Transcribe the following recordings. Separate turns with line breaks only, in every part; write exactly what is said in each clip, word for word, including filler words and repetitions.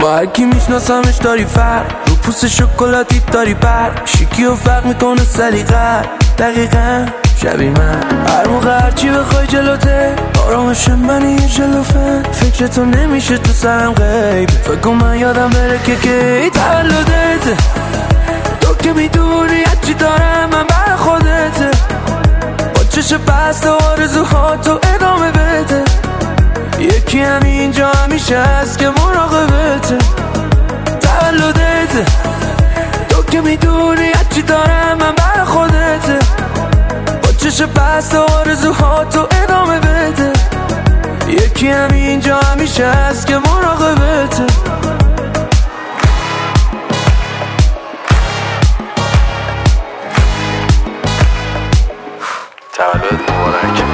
با هرکی میشناسمش داری فرق، رو پوست شکلاتی داری پر، شیکی و فرق میکنه سلیقه دقیقا شبیه من. هر موقع هرچی بخوای جلوته آرامش منی یه جلوفه، فکرتو نمیشه تو سرم غیب، فکر کن من یادم بره که کی تولدته. تو که میدونی هرچی دارم من بر خودته، با چشم بسته آرزوهاتو ادامه بده. یکی همینجا همیشه هست که مراقبته. تولدته تو که میدونی هرچی دارم من بر خودته، با چشم بسته آرزوهاتو ادامه بده. یکی همینجا همیشه هست که مراقبته.
تولد مبارک.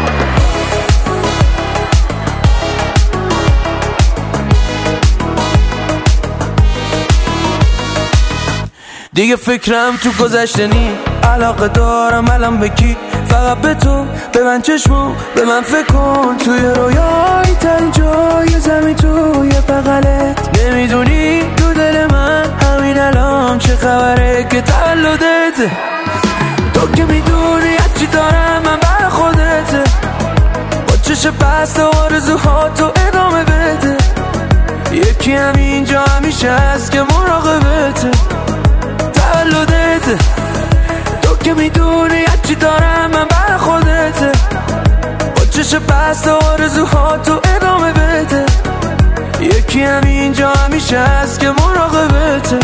دیگه فکرم تو گذشته نی، علاقه دارم الان به کی؟ فقط به تو، به من چشمو، به من فکر کن. توی رویای ترین جای زمین توی بغلت، نمیدونی تو دل من همین الان چه خبره که تولدته. تو که میدونی هرچی دارم من بر خودته، با چشم بسته آرزوهاتو ادامه بده. یکی همینجا همیشه هست که مراقبته. تولدته تو که میدونی هرچی دارم من بر خودته، با چشم بسته آرزوهاتو ادامه بده. یکی همینجا همیشه هست که مراقبته.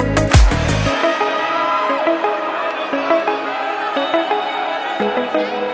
Thank you.